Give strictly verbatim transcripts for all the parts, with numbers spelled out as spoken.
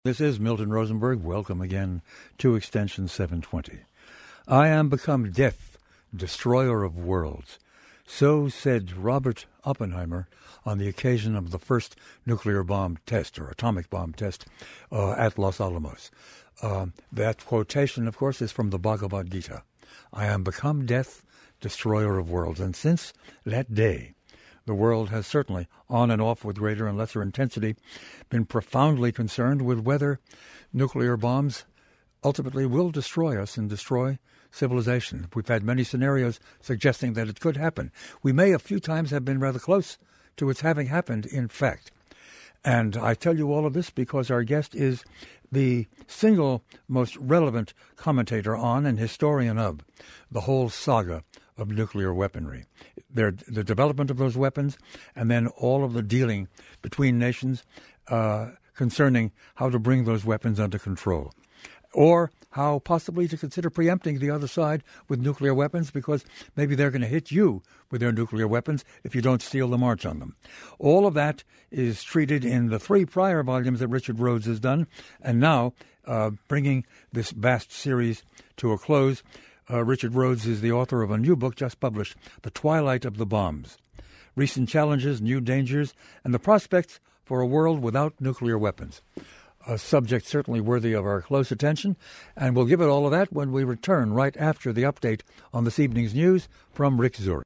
This is Milton Rosenberg. Welcome again to Extension seven twenty. I am become death, destroyer of worlds. So said Robert Oppenheimer on the occasion of the first nuclear bomb test, or atomic bomb test, uh, at Los Alamos. Uh, that quotation, of course, is from the Bhagavad Gita. I am become death, destroyer of worlds. And since that day, the world has certainly, on and off with greater and lesser intensity, been profoundly concerned with whether nuclear bombs ultimately will destroy us and destroy civilization. We've had many scenarios suggesting that it could happen. We may a few times have been rather close to its having happened, in fact. And I tell you all of this because our guest is the single most relevant commentator on and historian of the whole saga of nuclear weaponry, Their, the development of those weapons, and then all of the dealing between nations uh, concerning how to bring those weapons under control, or how possibly to consider preempting the other side with nuclear weapons because maybe they're going to hit you with their nuclear weapons if you don't steal the march on them. All of that is treated in the three prior volumes that Richard Rhodes has done, and now uh, bringing this vast series to a close. Uh, Richard Rhodes is the author of a new book just published, The Twilight of the Bombs, Recent Challenges, New Dangers, and the Prospects for a World Without Nuclear Weapons. A subject certainly worthy of our close attention, and we'll give it all of that when we return right after the update on this evening's news from Rick Zurich.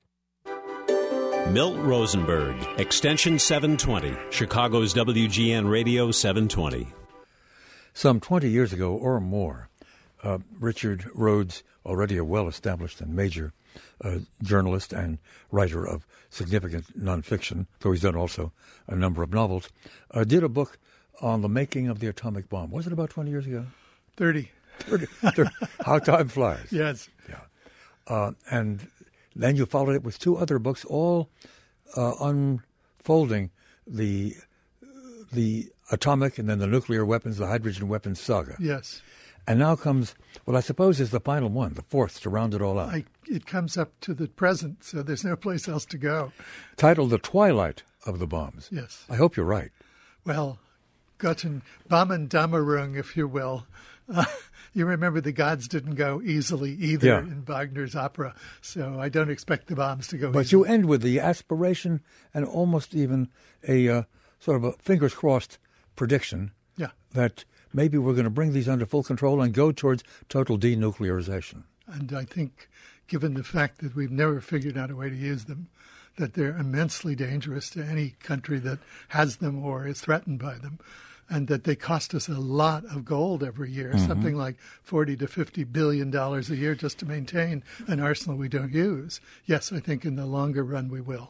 Milt Rosenberg, Extension seven twenty, Chicago's W G N Radio seven twenty. Some twenty years ago or more, uh, Richard Rhodes, already a well-established and major uh, journalist and writer of significant nonfiction, though he's done also a number of novels, uh, did a book on the making of the atomic bomb. Was it about twenty years ago? thirty. thirty, thirty. How time flies. Yes. Yeah. Uh, and then you followed it with two other books, all uh, unfolding the the atomic and then the nuclear weapons, the hydrogen weapons saga. Yes. And now comes, well, I suppose is the final one, the fourth, to round it all out. I, it comes up to the present, so there's no place else to go. Titled The Twilight of the Bombs. Yes. I hope you're right. Well, Götten, Bomben-Dämmerung, if you will. Uh, you remember the gods didn't go easily either yeah. in Wagner's opera, so I don't expect the bombs to go but easily. But you end with the aspiration and almost even a uh, sort of a fingers-crossed prediction yeah. that maybe we're going to bring these under full control and go towards total denuclearization. And I think, given the fact that we've never figured out a way to use them, that they're immensely dangerous to any country that has them or is threatened by them, and that they cost us a lot of gold every year, mm-hmm. something like forty to fifty billion dollars a year just to maintain an arsenal we don't use. Yes, I think in the longer run we will.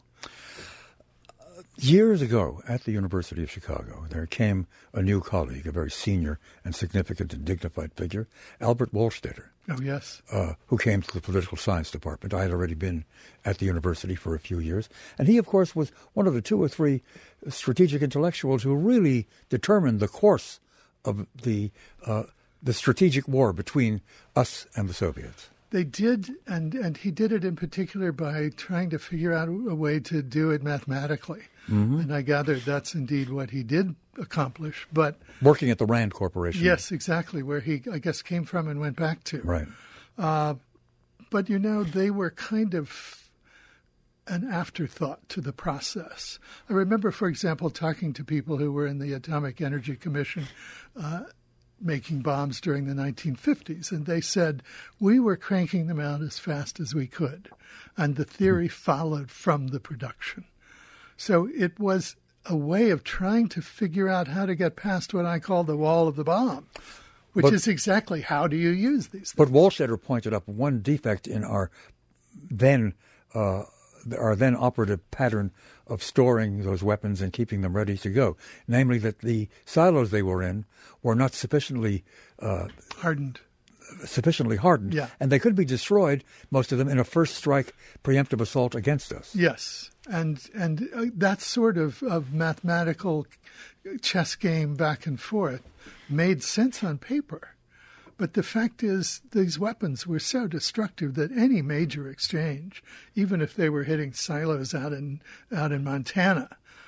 Years ago, at the University of Chicago, there came a new colleague, a very senior and significant and dignified figure, Albert Wohlstetter. Oh, yes. Uh, who came to the political science department. I had already been at the university for a few years. And he, of course, was one of the two or three strategic intellectuals who really determined the course of the uh, the strategic war between us and the Soviets. They did, and, and he did it in particular by trying to figure out a way to do it mathematically. Mm-hmm. And I gather that's indeed what he did accomplish. But working at the Rand Corporation. Yes, exactly, where he, I guess, came from and went back to. Right. Uh, but, you know, they were kind of an afterthought to the process. I remember, for example, talking to people who were in the Atomic Energy Commission uh, making bombs during the nineteen fifties, and they said we were cranking them out as fast as we could, and the theory followed from the production. So it was a way of trying to figure out how to get past what I call the wall of the bomb, which but, is exactly how do you use these things. But Wohlstetter pointed up one defect in our then uh, our then operative pattern of storing those weapons and keeping them ready to go, namely that the silos they were in were not sufficiently uh, hardened. Sufficiently hardened, yeah. And they could be destroyed, most of them, in a first strike preemptive assault against us. Yes, and and uh, that sort of, of mathematical chess game back and forth made sense on paper. But the fact is, these weapons were so destructive that any major exchange, even if they were hitting silos out in out in Montana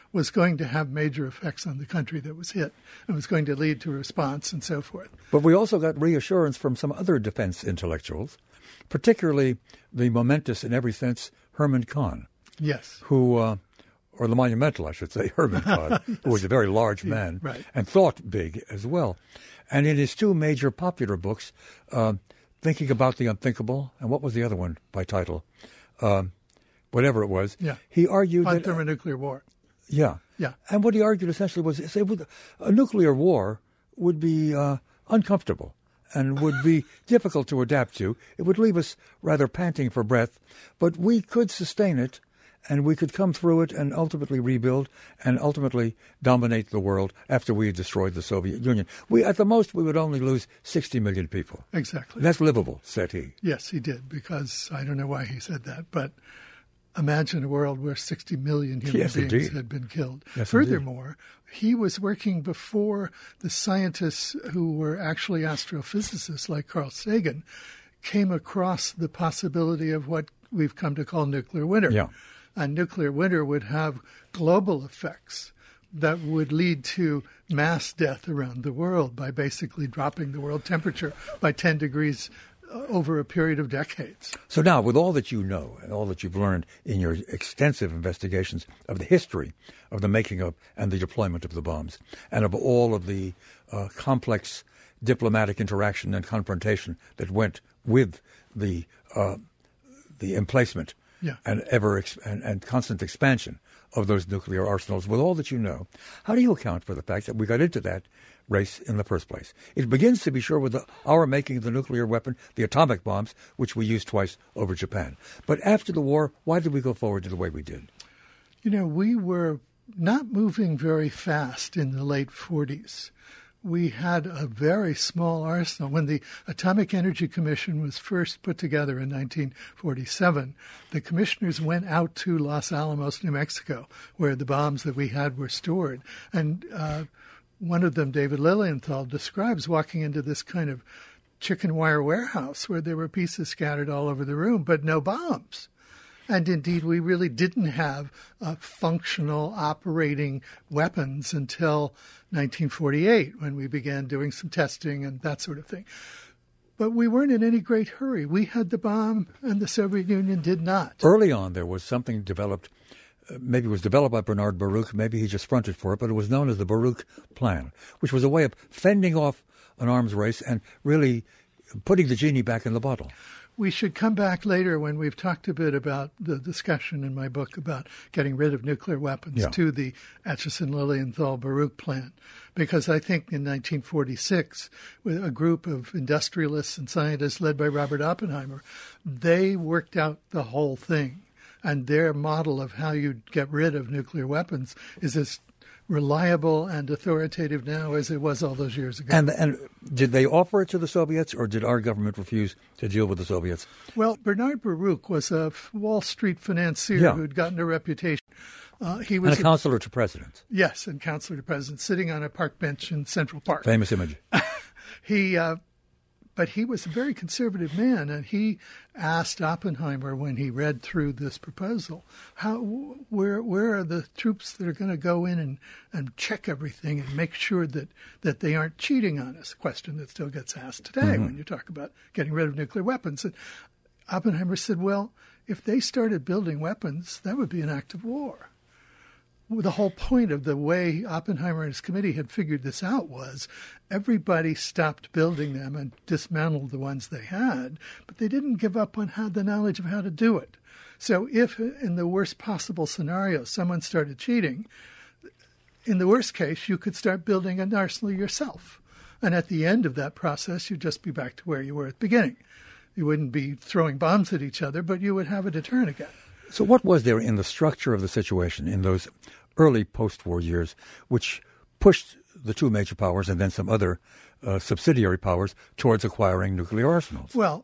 was going to have major effects on the country that was hit and was going to lead to a response and so forth. But we also got reassurance from some other defense intellectuals, particularly the momentous in every sense Herman Kahn. Yes. Who, uh, or the monumental, I should say, Herman Kahn, yes. who was a very large man yeah, right. and thought big as well. And in his two major popular books, uh, Thinking About the Unthinkable, and what was the other one by title? Uh, whatever it was. Yeah. He argued On that... thermonuclear war. Yeah. Yeah. And what he argued essentially was say, a nuclear war would be uh, uncomfortable and would be difficult to adapt to. It would leave us rather panting for breath, but we could sustain it, and we could come through it and ultimately rebuild and ultimately dominate the world after we had destroyed the Soviet Union. We, at the most, we would only lose sixty million people. Exactly. That's livable, said he. Yes, he did, because I don't know why he said that, but imagine a world where sixty million human yes, beings indeed. had been killed. Yes, Furthermore, indeed. he was working before the scientists who were actually astrophysicists like Carl Sagan came across the possibility of what we've come to call nuclear winter. Yeah. And nuclear winter would have global effects that would lead to mass death around the world by basically dropping the world temperature by ten degrees over a period of decades. So now, with all that you know and all that you've learned in your extensive investigations of the history of the making of and the deployment of the bombs, and of all of the uh, complex diplomatic interaction and confrontation that went with the uh, the emplacement yeah. and ever ex- and, and constant expansion of those nuclear arsenals, with all that you know, how do you account for the fact that we got into that race in the first place? It begins, to be sure, with the, our making the nuclear weapon, the atomic bombs, which we used twice over Japan. But after the war, why did we go forward to the way we did? You know, we were not moving very fast in the late forties. We had a very small arsenal. When the Atomic Energy Commission was first put together in nineteen forty-seven, the commissioners went out to Los Alamos, New Mexico, where the bombs that we had were stored. And uh, one of them, David Lilienthal, describes walking into this kind of chicken wire warehouse where there were pieces scattered all over the room, but no bombs. And indeed, we really didn't have uh, functional operating weapons until nineteen forty-eight, when we began doing some testing and that sort of thing. But we weren't in any great hurry. We had the bomb, and the Soviet Union did not. Early on, there was something developed, uh, maybe it was developed by Bernard Baruch, maybe he just fronted for it, but it was known as the Baruch Plan, which was a way of fending off an arms race and really putting the genie back in the bottle. We should come back later when we've talked a bit about the discussion in my book about getting rid of nuclear weapons yeah. to the Acheson-Lilienthal-Baruch plan, because I think in nineteen forty-six, with a group of industrialists and scientists led by Robert Oppenheimer, they worked out the whole thing. And their model of how you get rid of nuclear weapons is as reliable and authoritative now as it was all those years ago. And and did they offer it to the Soviets, or did our government refuse to deal with the Soviets? Well, Bernard Baruch was a Wall Street financier yeah. who'd gotten a reputation. Uh, he was and a counselor a, to president. Yes, and counselor to president, sitting on a park bench in Central Park. Famous image. he, uh, but he was a very conservative man, and he asked Oppenheimer when he read through this proposal, "How, where, where are the troops that are going to go in and, and check everything and make sure that, that they aren't cheating on us?" A question that still gets asked today mm-hmm. when you talk about getting rid of nuclear weapons. And Oppenheimer said, "Well, if they started building weapons, that would be an act of war." The whole point of the way Oppenheimer and his committee had figured this out was everybody stopped building them and dismantled the ones they had, but they didn't give up on how the knowledge of how to do it. So if, in the worst possible scenario, someone started cheating, in the worst case, you could start building an arsenal yourself. And at the end of that process, you'd just be back to where you were at the beginning. You wouldn't be throwing bombs at each other, but you would have a deterrent again. So what was there in the structure of the situation in those early post-war years which pushed the two major powers and then some other uh, subsidiary powers towards acquiring nuclear arsenals? Well,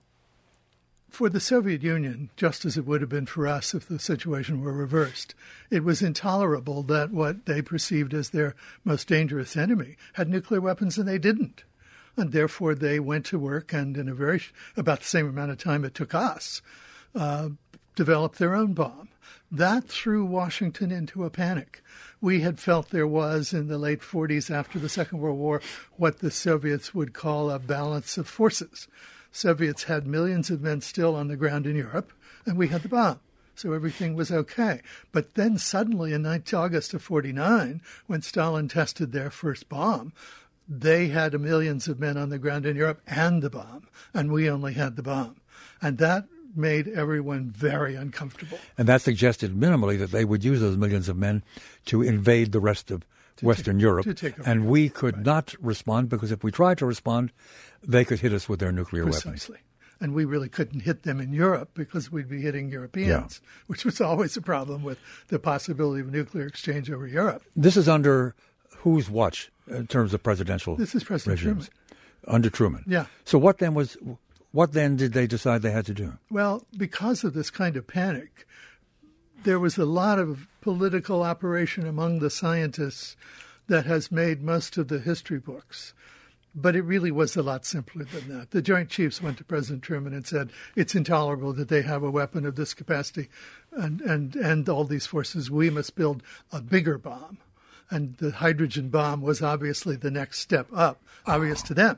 for the Soviet Union, just as it would have been for us if the situation were reversed, it was intolerable that what they perceived as their most dangerous enemy had nuclear weapons and they didn't. And therefore they went to work, and in a very about the same amount of time it took us, uh, develop their own bomb. That threw Washington into a panic. We had felt there was, in the late forties after the Second World War, what the Soviets would call a balance of forces. Soviets had millions of men still on the ground in Europe, and we had the bomb. So everything was okay. But then suddenly in August of forty-nine, when Stalin tested their first bomb, they had millions of men on the ground in Europe and the bomb, and we only had the bomb. And that made everyone very uncomfortable. And that suggested minimally that they would use those millions of men to invade the rest of to Western take, Europe. To take over and Europe. we could Right. not respond, because if we tried to respond, they could hit us with their nuclear Precisely. weapons. And we really couldn't hit them in Europe because we'd be hitting Europeans, yeah. which was always a problem with the possibility of nuclear exchange over Europe. This is under whose watch in terms of presidential This is President regimes? Truman. Under Truman. Yeah. So what then was... What then did they decide they had to do? Well, because of this kind of panic, there was a lot of political operation among the scientists that has made most of the history books. But it really was a lot simpler than that. The Joint Chiefs went to President Truman and said, it's intolerable that they have a weapon of this capacity and, and, and all these forces. We must build a bigger bomb. And the hydrogen bomb was obviously the next step up, obvious to them.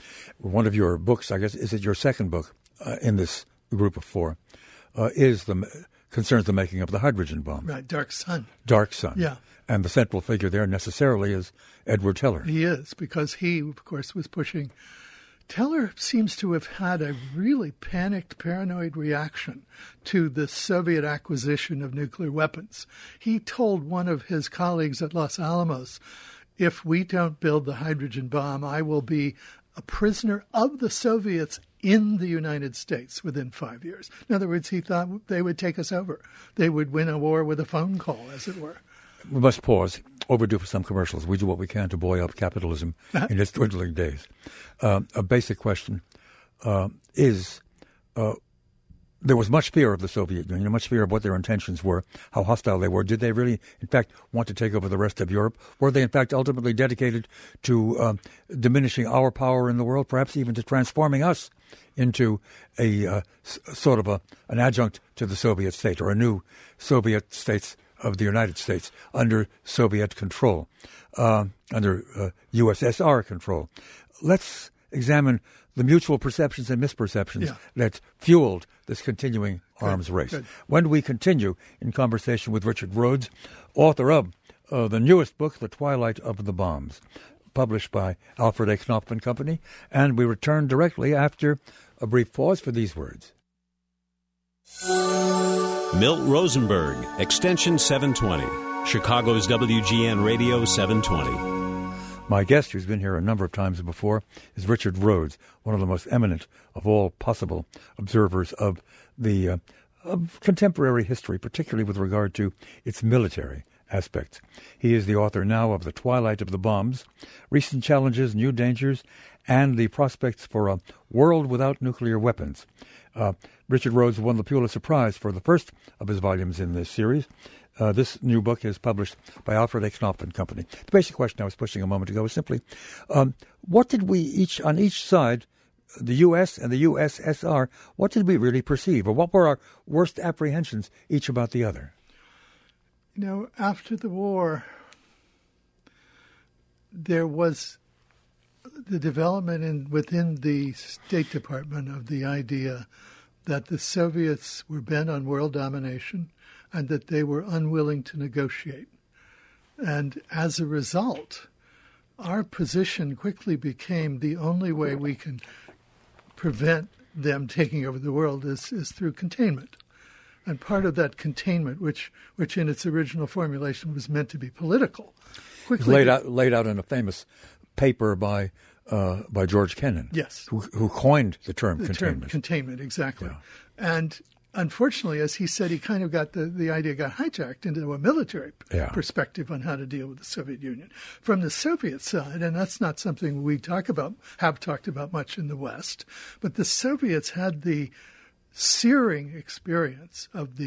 One of your books, I guess, is it your second book uh, in this group of four, uh, is the concerns the making of the hydrogen bomb. Right, Dark Sun. Dark Sun. Yeah. And the central figure there necessarily is Edward Teller. He is, because he, of course, was pushing. Teller seems to have had a really panicked, paranoid reaction to the Soviet acquisition of nuclear weapons. He told one of his colleagues at Los Alamos, if we don't build the hydrogen bomb, I will be a prisoner of the Soviets in the United States within five years. In other words, he thought they would take us over. They would win a war with a phone call, as it were. We must pause. Overdue for some commercials. We do what we can to buoy up capitalism in its dwindling days. Uh, a basic question uh, is, uh, there was much fear of the Soviet Union, much fear of what their intentions were, how hostile they were. Did they really, in fact, want to take over the rest of Europe? Were they, in fact, ultimately dedicated to uh, diminishing our power in the world, perhaps even to transforming us into a uh, s- sort of a, an adjunct to the Soviet state, or a new Soviet states of the United States under Soviet control, uh, under uh, U S S R control? Let's examine the mutual perceptions and misperceptions yeah. that fueled this continuing good, arms race. Good. When we continue in conversation with Richard Rhodes, author of uh, the newest book, The Twilight of the Bombs, published by Alfred A. Knopf and Company, and we return directly after a brief pause for these words. Milt Rosenberg, Extension seven twenty, Chicago's W G N Radio seven twenty. My guest, who's been here a number of times before, is Richard Rhodes, one of the most eminent of all possible observers of the uh, of contemporary history, particularly with regard to its military aspects. He is the author now of The Twilight of the Bombs, Recent Challenges, New Dangers, and the Prospects for a World Without Nuclear Weapons. Uh, Richard Rhodes won the Pulitzer Prize for the first of his volumes in this series. Uh, this new book is published by Alfred A. Knopf and Company. The basic question I was pushing a moment ago is simply, um, what did we each, on each side, the U S and the U S S R, what did we really perceive? Or what were our worst apprehensions, each about the other? You know, after the war, there was the development in, within the State Department of the idea that the Soviets were bent on world domination and that they were unwilling to negotiate. And as a result, our position quickly became the only way we can prevent them taking over the world is, is through containment. And part of that containment, which which in its original formulation was meant to be political, quickly laid out laid out in a famous paper by uh, by George Kennan, yes, who, who coined the term the containment. term containment, exactly. Yeah. And unfortunately, as he said, he kind of got the, the idea got hijacked into a military yeah. perspective on how to deal with the Soviet Union. From the Soviet side, and that's not something we talk about, have talked about much in the West, but the Soviets had the searing experience of the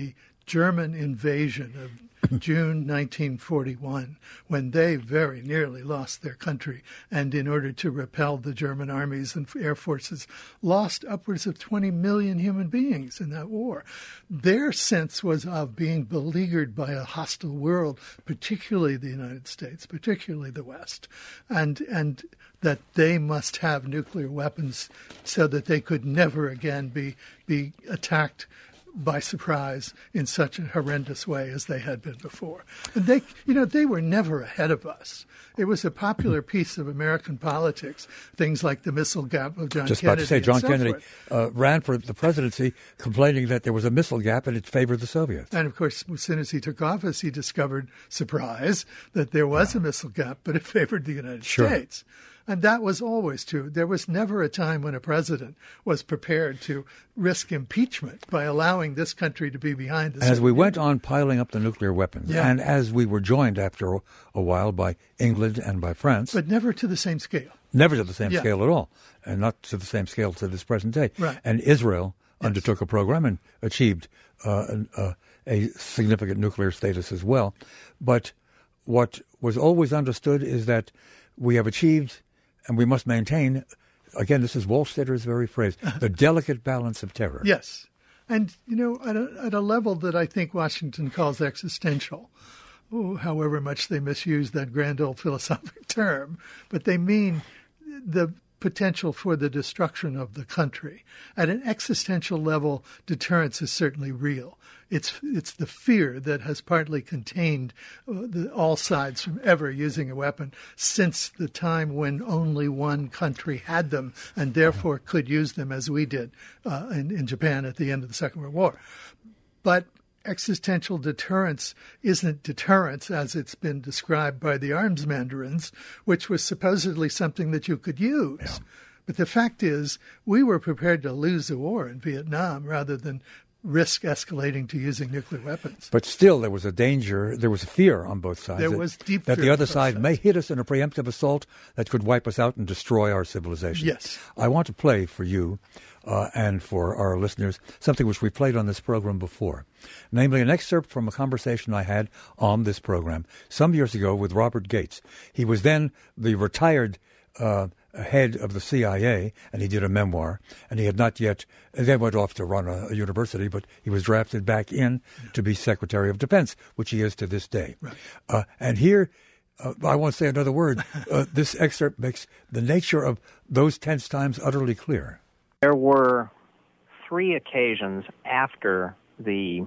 German invasion of June nineteen forty-one, when they very nearly lost their country, and in order to repel the German armies and air forces, lost upwards of twenty million human beings in that war. Their sense was of being beleaguered by a hostile world, particularly the United States, particularly the West, and and that they must have nuclear weapons so that they could never again be be attacked by surprise in such a horrendous way as they had been before. And they, you know, they were never ahead of us. It was a popular piece of American politics, things like the missile gap of John Kennedy. Just about to say, John so Kennedy uh, ran for the presidency complaining that there was a missile gap and it favored the Soviets. And, of course, as soon as he took office, he discovered, surprise, that there was yeah. a missile gap, but it favored the United sure. States. And that was always true. There was never a time when a president was prepared to risk impeachment by allowing this country to be behind the As we Soviet went Union. on piling up the nuclear weapons, Yeah. and as we were joined after a, a while by England and by France, But never to the same scale. never to the same Yeah. scale at all, and not to the same scale to this present day. Right. And Israel Yes. undertook a program and achieved uh, an, uh, a significant nuclear status as well. But what was always understood is that we have achieved, and we must maintain, again, this is Wallstedter's very phrase, the delicate balance of terror. Yes. And, you know, at a, at a level that I think Washington calls existential, oh, however much they misuse that grand old philosophic term, but they mean the potential for the destruction of the country. At an existential level, deterrence is certainly real. It's it's the fear that has partly contained uh, the, all sides from ever using a weapon since the time when only one country had them and therefore could use them, as we did uh, in, in Japan at the end of the Second World War. But existential deterrence isn't deterrence as it's been described by the arms mandarins, which was supposedly something that you could use. Yeah. But the fact is, we were prepared to lose a war in Vietnam rather than risk escalating to using nuclear weapons. But still, there was a danger, there was a fear on both sides. There that, was deep That fear the on other both side sides. may hit us in a preemptive assault that could wipe us out and destroy our civilization. Yes. I want to play for you uh, and for our listeners something which we played on this program before, namely an excerpt from a conversation I had on this program some years ago with Robert Gates. He was then the retired uh, head of the C I A, and he did a memoir, and he had not yet, then went off to run a, a university, but he was drafted back in yeah. to be Secretary of Defense, which he is to this day. Right. Uh, and here, uh, I won't say another word, uh, this excerpt makes the nature of those tense times utterly clear. There were three occasions after the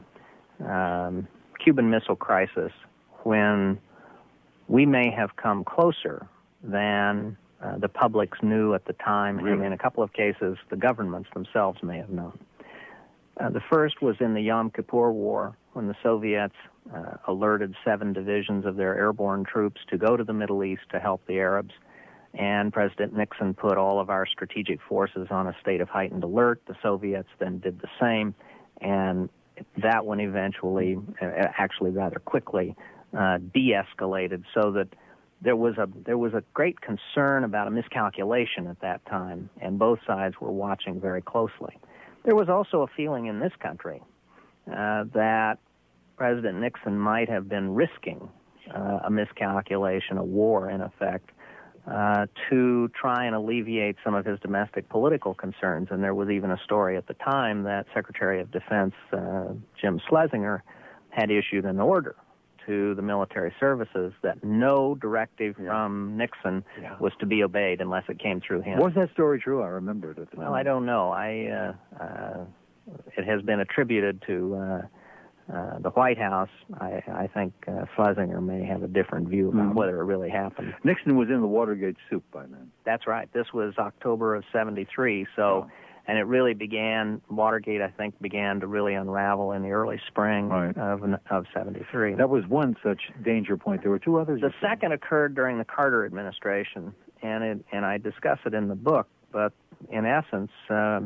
um, Cuban Missile Crisis when we may have come closer than Uh, the publics knew at the time, really? and in a couple of cases, the governments themselves may have known. Uh, the first was in the Yom Kippur War, when the Soviets uh, alerted seven divisions of their airborne troops to go to the Middle East to help the Arabs, and President Nixon put all of our strategic forces on a state of heightened alert. The Soviets then did the same, and that one eventually, uh, actually rather quickly, uh, de-escalated so that There was a there was a great concern about a miscalculation at that time, and both sides were watching very closely. There was also a feeling in this country uh, that President Nixon might have been risking uh, a miscalculation, a war in effect, uh, to try and alleviate some of his domestic political concerns. And there was even a story at the time that Secretary of Defense uh, Jim Schlesinger had issued an order to the military services that no directive yeah. from Nixon yeah. was to be obeyed unless it came through him. Was that story true? I remember it at the Well, time. I don't know. I uh, uh, it has been attributed to uh, uh, the White House. I, I think uh, Schlesinger may have a different view about mm-hmm. whether it really happened. Nixon was in the Watergate soup by then. That's right. This was October of seventy-three, so... Oh. And it really began, Watergate, I think, began to really unravel in the early spring right. of of seventy-three. That was one such danger point. There were two others. The second occurred during the Carter administration, and it, and I discuss it in the book. But in essence, uh,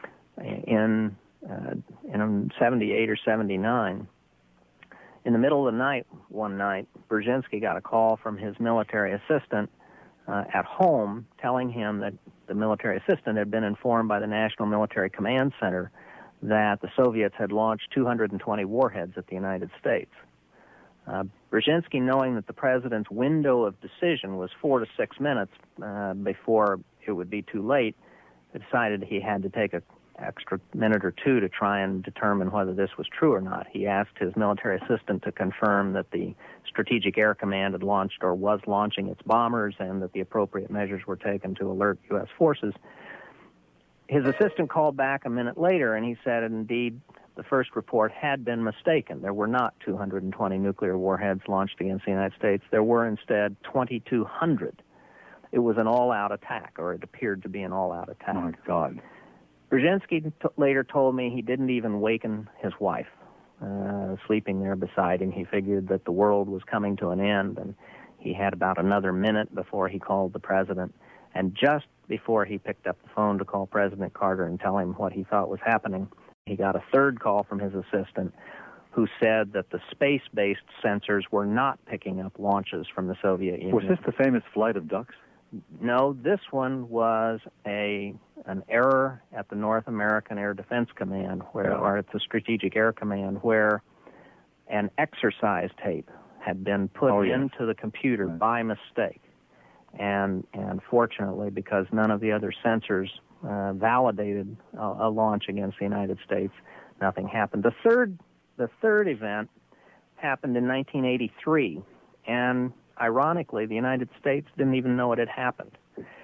in uh, in seventy-eight or seventy-nine, in the middle of the night, one night, Brzezinski got a call from his military assistant uh, at home telling him that the military assistant had been informed by the National Military Command Center that the Soviets had launched two hundred twenty warheads at the United States. Uh, Brzezinski, knowing that the president's window of decision was four to six minutes uh, before it would be too late, decided he had to take an extra minute or two to try and determine whether this was true or not. He asked his military assistant to confirm that the Strategic Air Command had launched or was launching its bombers and that the appropriate measures were taken to alert U S forces. His assistant called back a minute later, and he said, indeed, the first report had been mistaken. There were not two hundred twenty nuclear warheads launched against the United States. There were instead twenty-two hundred. It was an all-out attack, or it appeared to be an all-out attack. Oh, my God. Brzezinski t- later told me he didn't even waken his wife, uh, sleeping there beside him. He figured that the world was coming to an end, and he had about another minute before he called the president. And just before he picked up the phone to call President Carter and tell him what he thought was happening, he got a third call from his assistant who said that the space-based sensors were not picking up launches from the Soviet Union. Was this the famous flight of ducks? No, this one was a an error at the North American Air Defense Command, where, Yeah. or at the Strategic Air Command, where an exercise tape had been put Oh, yes. into the computer Right. by mistake. And and fortunately, because none of the other sensors uh, validated a, a launch against the United States, nothing happened. The third the third event happened in nineteen eighty-three, and ironically, the United States didn't even know it had happened.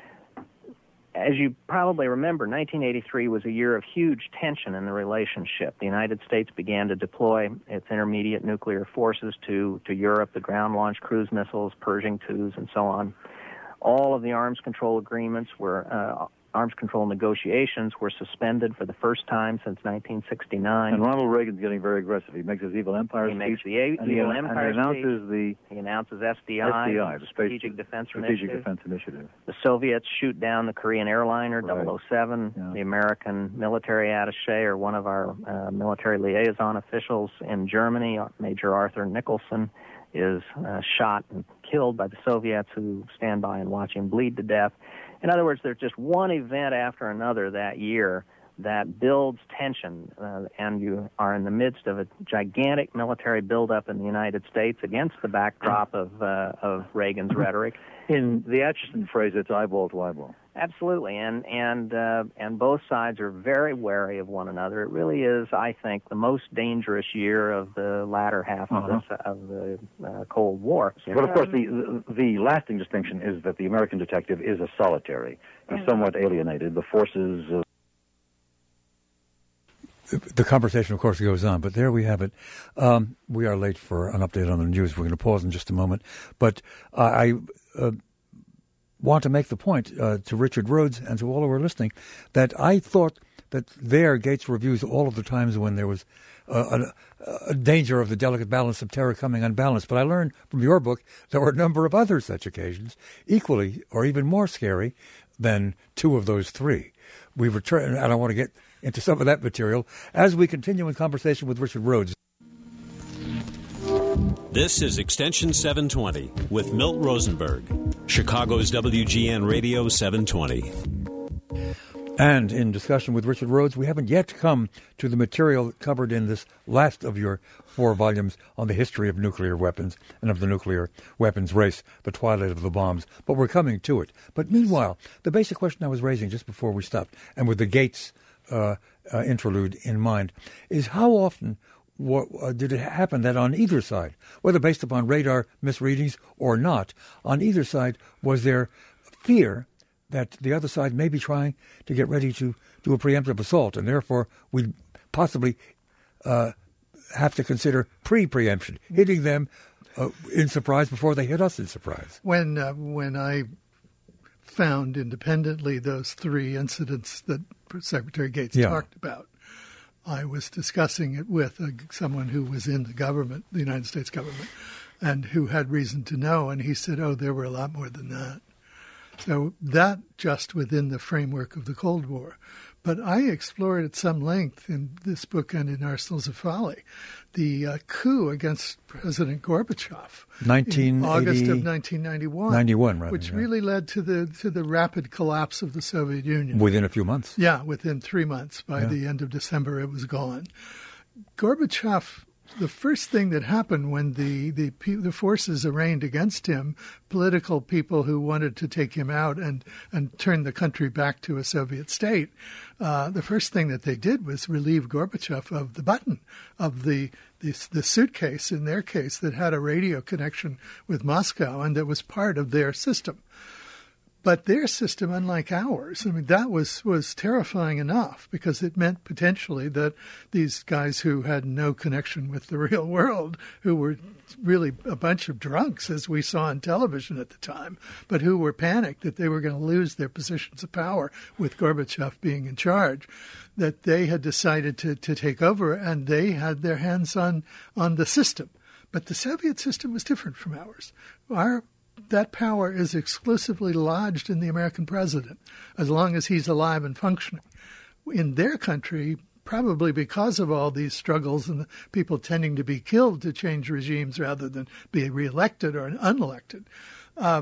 As you probably remember, nineteen eighty-three was a year of huge tension in the relationship. The United States began to deploy its intermediate nuclear forces to, to Europe, the ground-launched cruise missiles, Pershing twos, and so on. All of the arms control agreements were, uh, arms control negotiations were suspended for the first time since nineteen sixty-nine. And Ronald Reagan's getting very aggressive. He makes his Evil Empire He speech. makes the a- and he, Evil and Empire he announces the He announces S D I, S D I, the Strategic Space Defense Strategic Initiative. Defense Initiative. The Soviets shoot down the Korean airliner Right. double oh seven. Yeah. The American military attaché, or one of our uh, military liaison officials in Germany, Major Arthur Nicholson, is uh, shot and killed by the Soviets, who stand by and watch him bleed to death. In other words, there's just one event after another that year that builds tension, uh, and you are in the midst of a gigantic military buildup in the United States against the backdrop of uh, of Reagan's rhetoric. In the Atchison phrase, it's eyeball to eyeball. Absolutely, and and uh, and both sides are very wary of one another. It really is, I think, the most dangerous year of the latter half Uh-huh. of, this, of the uh, Cold War. But of course, the, the the lasting distinction is that the American detective is a solitary. He's somewhat alienated. The forces of The conversation, of course, goes on, but there we have it. Um, we are late for an update on the news. We're going to pause in just a moment. But uh, I uh, want to make the point uh, to Richard Rhodes and to all who are listening that I thought that there, Gates reviews all of the times when there was uh, a, a danger of the delicate balance of terror coming unbalanced. But I learned from your book there were a number of other such occasions, equally or even more scary than two of those three. We return, and I want to get into some of that material as we continue in conversation with Richard Rhodes. This is Extension seven twenty with Milt Rosenberg, Chicago's W G N Radio seven twenty. And in discussion with Richard Rhodes, we haven't yet come to the material covered in this last of your four volumes on the history of nuclear weapons and of the nuclear weapons race, the twilight of the bombs. But we're coming to it. But meanwhile, the basic question I was raising just before we stopped, and with the Gates uh, uh, interlude in mind, is how often what, uh, did it happen that on either side, whether based upon radar misreadings or not, on either side was there fear that the other side may be trying to get ready to do a preemptive assault, and therefore we'd possibly uh, have to consider pre-preemption, hitting them uh, in surprise before they hit us in surprise. When uh, when I found independently those three incidents that Secretary Gates Yeah. talked about, I was discussing it with uh, someone who was in the government, the United States government, and who had reason to know, and he said, oh, there were a lot more than that. So that just within the framework of the Cold War. But I explored at some length in this book and in Arsenals of Folly the uh, coup against President Gorbachev in August of nineteen ninety-one, ninety-one, rather, which yeah. really led to the to the rapid collapse of the Soviet Union. Within a few months. Yeah, within three months. By Yeah. the end of December, it was gone. Gorbachev, the first thing that happened when the, the the forces arraigned against him, political people who wanted to take him out and, and turn the country back to a Soviet state, uh, the first thing that they did was relieve Gorbachev of the button of the, the the suitcase, in their case, that had a radio connection with Moscow and that was part of their system. But their system, unlike ours, I mean, that was, was terrifying enough because it meant potentially that these guys who had no connection with the real world, who were really a bunch of drunks, as we saw on television at the time, but who were panicked that they were going to lose their positions of power with Gorbachev being in charge, that they had decided to, to take over and they had their hands on, on the system. But the Soviet system was different from ours. Our That power is exclusively lodged in the American president, as long as he's alive and functioning. In their country, probably because of all these struggles and the people tending to be killed to change regimes rather than be reelected or unelected, uh,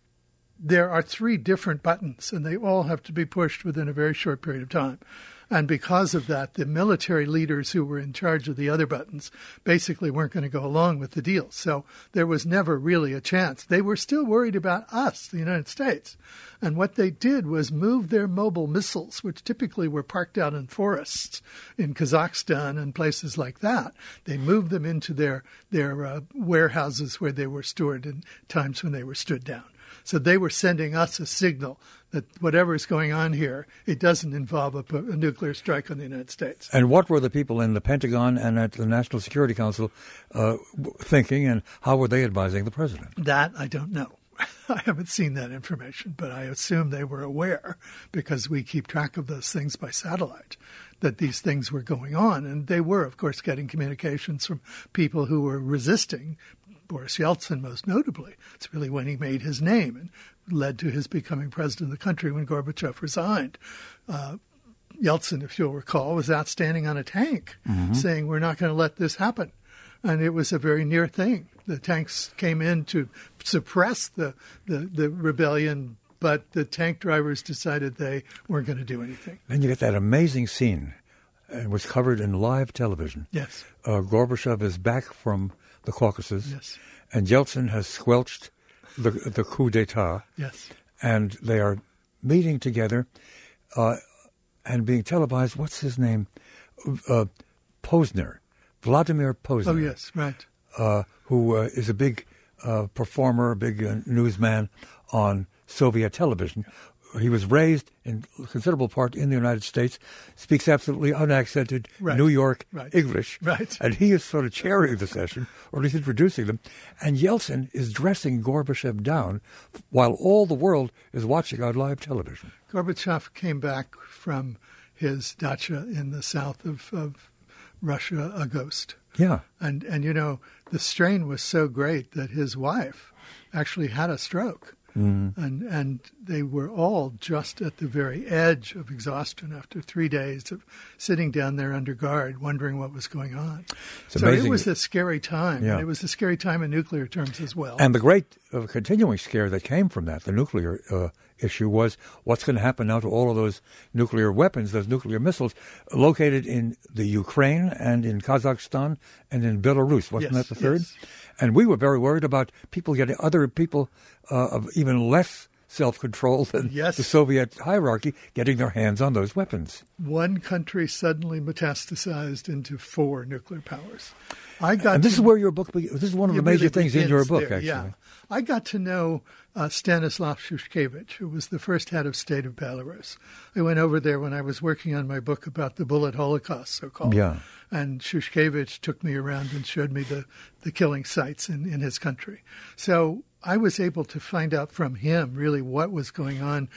there are three different buttons, and they all have to be pushed within a very short period of time. And because of that, the military leaders who were in charge of the other buttons basically weren't going to go along with the deal. So there was never really a chance. They were still worried about us, the United States. And what they did was move their mobile missiles, which typically were parked out in forests in Kazakhstan and places like that. They moved them into their, their uh, warehouses where they were stored in times when they were stood down. So they were sending us a signal that whatever is going on here, it doesn't involve a, a nuclear strike on the United States. And what were the people in the Pentagon and at the National Security Council uh, thinking, and how were they advising the president? That I don't know. I haven't seen that information, but I assume they were aware, because we keep track of those things by satellite, that these things were going on. And they were, of course, getting communications from people who were resisting, Boris Yeltsin most notably. It's really when he made his name and led to his becoming president of the country when Gorbachev resigned. Uh, Yeltsin, if you'll recall, was out standing on a tank mm-hmm. saying, we're not going to let this happen. And it was a very near thing. The tanks came in to suppress the, the, the rebellion, but the tank drivers decided they weren't going to do anything. Then you get that amazing scene. It was covered in live television. Yes. Uh, Gorbachev is back from the Caucasus, yes. and Yeltsin has squelched the the coup d'etat. Yes. And they are meeting together uh, and being televised. What's his name? Uh, Posner. Vladimir Posner. Oh, yes, right. Uh, who uh, is a big uh, performer, a big uh, newsman on Soviet television. He was raised in considerable part in the United States, speaks absolutely unaccented right. New York right. English. Right. And he is sort of chairing the session, or at least introducing them. And Yeltsin is dressing Gorbachev down while all the world is watching on live television. Gorbachev came back from his dacha in the south of, of Russia, a ghost. Yeah. And, and, you know, the strain was so great that his wife actually had a stroke. Mm-hmm. And and they were all just at the very edge of exhaustion after three days of sitting down there under guard, wondering what was going on. It's so amazing. It was a scary time. Yeah. And it was a scary time in nuclear terms as well. And the great uh, continuing scare that came from that, the nuclear uh, issue, was what's going to happen now to all of those nuclear weapons, those nuclear missiles, located in the Ukraine and in Kazakhstan and in Belarus. Wasn't yes, that the third? Yes. And we were very worried about people getting, other people uh, of even less self-control than yes. the Soviet hierarchy, getting their hands on those weapons. One country suddenly metastasized into four nuclear powers. I got and this to, is where your book, be- this is one of the major really things in your book, there, actually. Yeah. I got to know uh, Stanislav Shushkevich, who was the first head of state of Belarus. I went over there when I was working on my book about the bullet holocaust, so-called. Yeah. And Shushkevich took me around and showed me the, the killing sites in, in his country. So I was able to find out from him really what was going on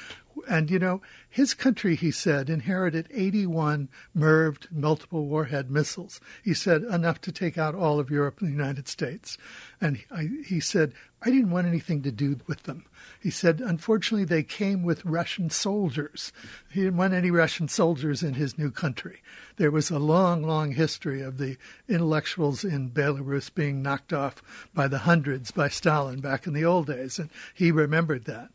And, you know, his country, he said, inherited eighty-one MIRVed multiple warhead missiles. He said enough to take out all of Europe and the United States. And I, he said, I didn't want anything to do with them. He said, unfortunately, they came with Russian soldiers. He didn't want any Russian soldiers in his new country. There was a long, long history of the intellectuals in Belarus being knocked off by the hundreds by Stalin back in the old days, and he remembered that.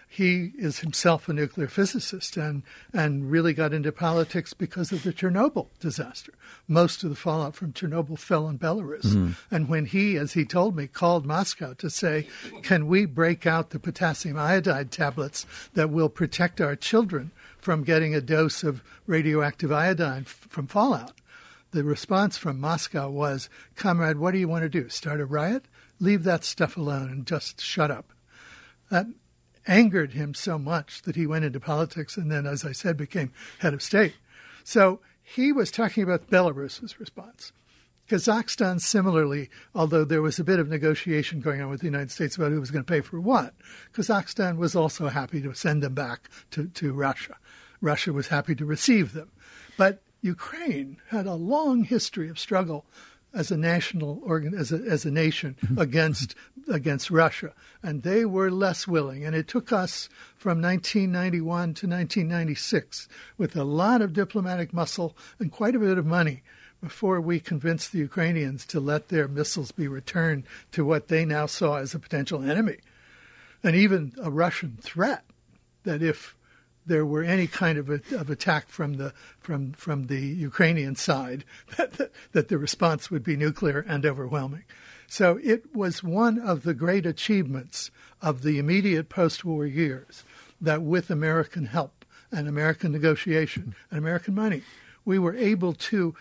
He is himself a nuclear physicist and, and really got into politics because of the Chernobyl disaster. Most of the fallout from Chernobyl fell in Belarus. Mm-hmm. And when he, as he told me, called Moscow to say, can we break out the potassium iodide tablets that will protect our children from getting a dose of radioactive iodine f- from fallout? The response from Moscow was, comrade, what do you want to do? Start a riot? Leave that stuff alone and just shut up. That angered him so much that he went into politics and then, as I said, became head of state. So he was talking about Belarus's response. Kazakhstan, similarly, although there was a bit of negotiation going on with the United States about who was going to pay for what, Kazakhstan was also happy to send them back to, to Russia. Russia was happy to receive them. But Ukraine had a long history of struggle as a national organ, as a, as a nation against against Russia, and they were less willing. And it took us from nineteen ninety-one to nineteen ninety-six, with a lot of diplomatic muscle and quite a bit of money, before we convinced the Ukrainians to let their missiles be returned to what they now saw as a potential enemy, and even a Russian threat that if there were any kind of, a, of attack from the from from the Ukrainian side, that, that that the response would be nuclear and overwhelming. So it was one of the great achievements of the immediate post-war years that with American help and American negotiation and American money, we were able to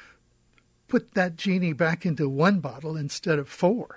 put that genie back into one bottle instead of four.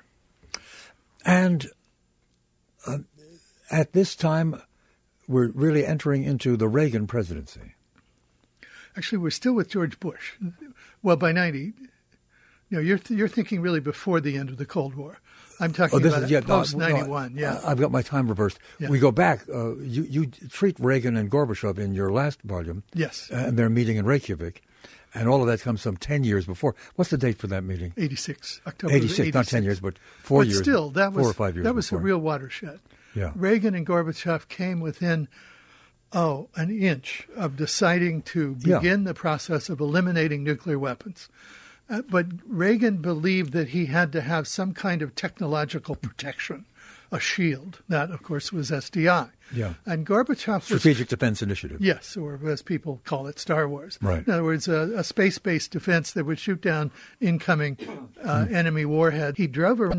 And uh, at this time, we're really entering into the Reagan presidency. Actually, we're still with George Bush. Well, by ninety, you know, you're th- you're thinking really before the end of the Cold War. I'm talking oh, this about is, yeah, post no, ninety-one. No, yeah, I've got my time reversed. Yeah. We go back. Uh, you you treat Reagan and Gorbachev in your last volume. Yes, uh, and their meeting in Reykjavik, and all of that comes some ten years before. What's the date for that meeting? eighty-six, October. eighty-six, eighty-six. Not ten years, but four but years. Still, that four was or five years. That was before. a real watershed. Yeah, Reagan and Gorbachev came within. Oh, an inch of deciding to begin yeah. the process of eliminating nuclear weapons. Uh, but Reagan believed that he had to have some kind of technological protection, a shield. That, of course, was S D I. Yeah. And Gorbachev was... Strategic Defense Initiative. Yes, or as people call it, Star Wars. Right. In other words, a, a space-based defense that would shoot down incoming uh, mm. enemy warhead. He drove around